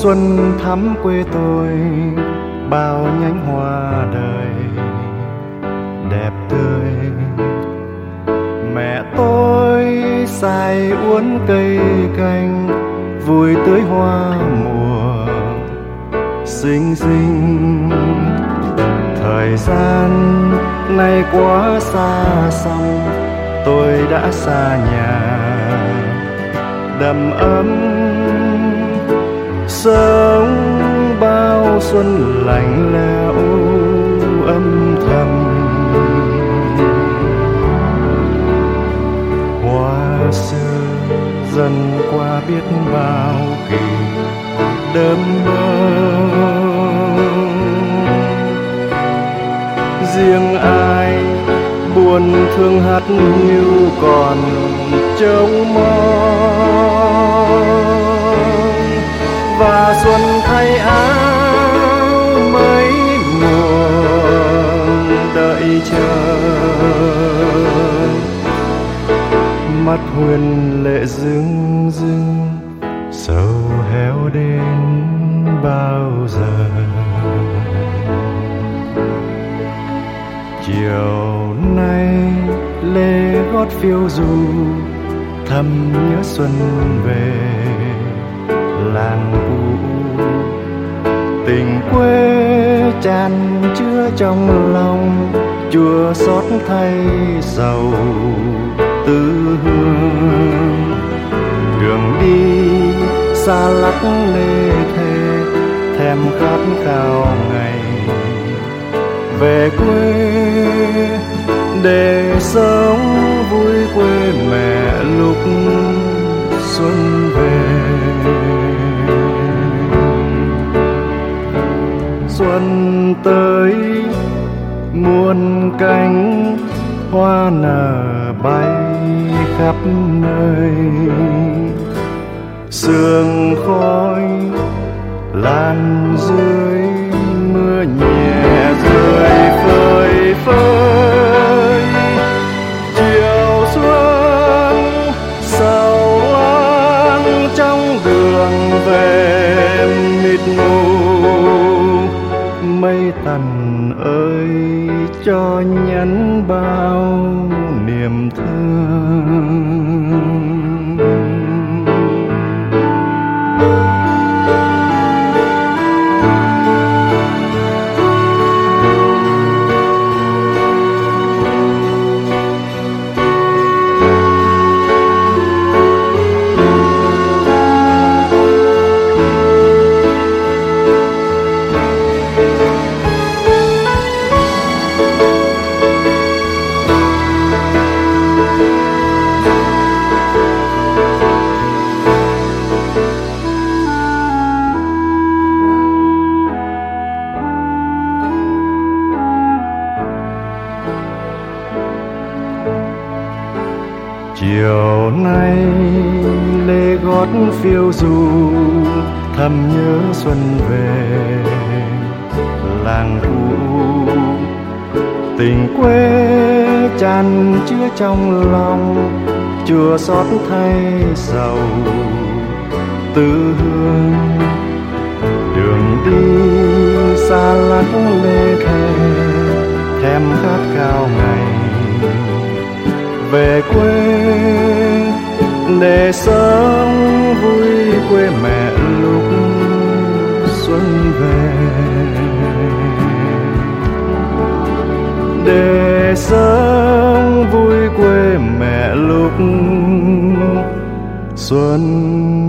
Xuân thắm quê tôi bao nhánh hoa đời đẹp tươi. Mẹ tôi xài uốn cây canh vui tưới hoa mùa xinh xinh. Thời gian nay quá xa xăm, tôi đã xa nhà đầm ấm, sống bao xuân lạnh lẽo âm thầm. Hoa xưa dần qua biết bao kỳ đơm bông, riêng ai buồn thương hát hiu còn trông mong. Và xuân thay áo mấy mùa đợi chờ, mắt Huyền lệ rưng rưng sầu héo đến bao giờ. Chiều nay lê gót phiêu du thầm nhớ xuân về làng cũ. Tình quê tràn chứa trong lòng, chua xót thay sầu tư hương. Đường đi xa lắc lê thê, thèm khát khao ngày về quê để sống vui quê mẹ lúc xuân về. Xuân tới muôn cánh hoa nở bay khắp nơi, sương khói lan dưới mưa nhẹ rơi phơi phới. Chiều xuân sầu loang trong đường về mịt mù, mây tần ơi cho nhắn bao niềm thương. Chiều nay lê gót phiêu du thầm nhớ xuân về làng cũ. Tình quê tràn chứa trong lòng, chua xót thay sầu tư hương. Đường đi xa lắc lê thê, thèm khát khao ngày về quê để sống vui quê mẹ lúc xuân về. Để sống vui quê mẹ lúc xuân